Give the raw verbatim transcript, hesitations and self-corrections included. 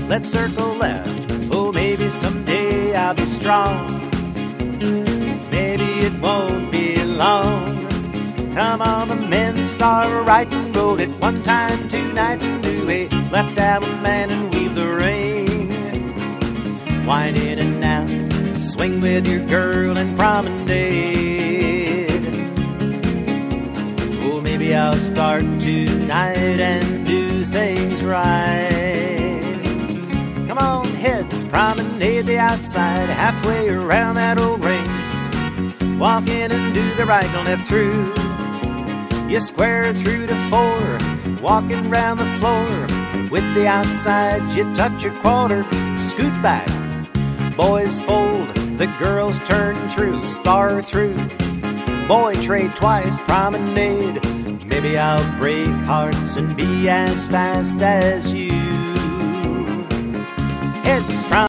let's circle left. Oh, maybe someday I'll be strong. Maybe it won't be long. Come on, the men, start right and roll it. One time, two nights, and do a left down man and weave the ring. Wind in and out, swing with your girl and promenade. Oh, maybe I'll start tonight and do things right. Come on, heads, promenade the outside, halfway around that old ring. Walk in and do the right and left through. You square through to four, walking round the floor. With the outside, you touch your quarter, scoot back. Boys fold, the girls turn through, star through. Boy trade twice, promenade. Maybe I'll break hearts and be as fast as you.